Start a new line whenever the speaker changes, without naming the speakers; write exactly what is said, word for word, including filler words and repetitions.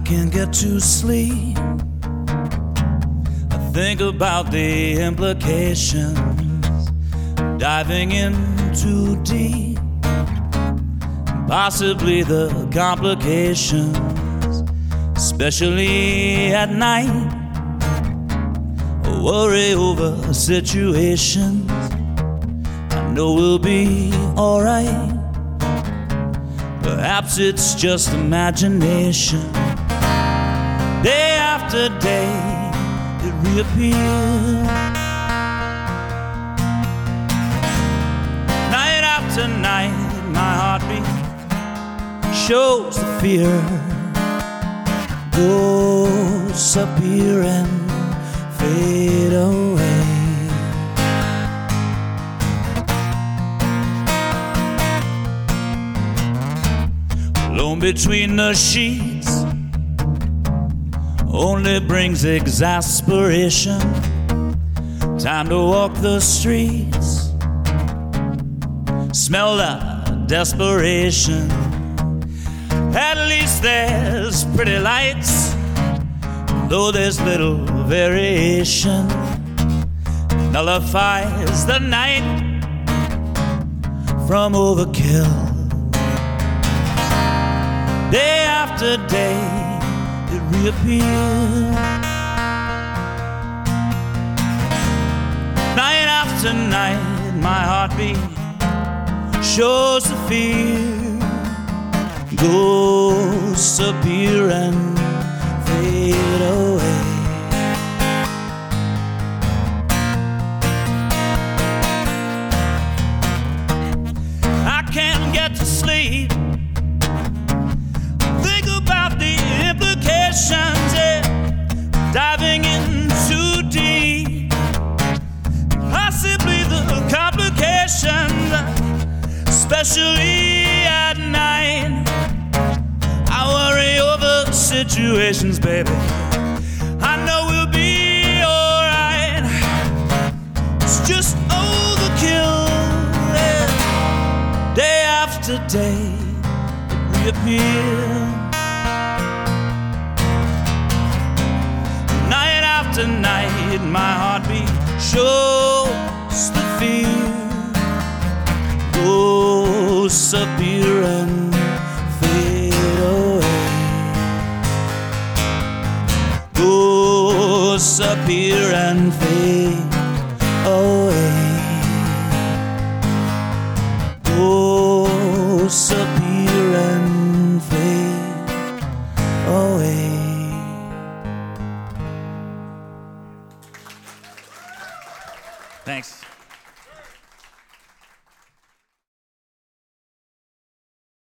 can't get to sleep. I think about the implications, diving in too deep, possibly the complications, especially at night. I worry over situations I know we'll be alright. Perhaps it's just imagination. Day after day it reappears. Night after night my heartbeat shows the fear. Ghosts appear and fade away. Alone between the sheets only brings exasperation. Time to walk the streets, smell the desperation. At least there's pretty lights, though there's little variation. Nullifies the night from overkill. Day after day it reappears. Night after night my heartbeat shows the fear. Ghosts appear and fade away. I can't get to sleep. Think about the implications, yeah. Diving in too deep, possibly the complications, especially at night. I worry over situations, baby. I know we'll be alright. It's just overkill, yeah. Day after day it reappears. Night after night my heartbeat shows the fear. Ghosts appear and fade away. Ghosts appear and fade away. Ghosts appear and fade away. Thanks.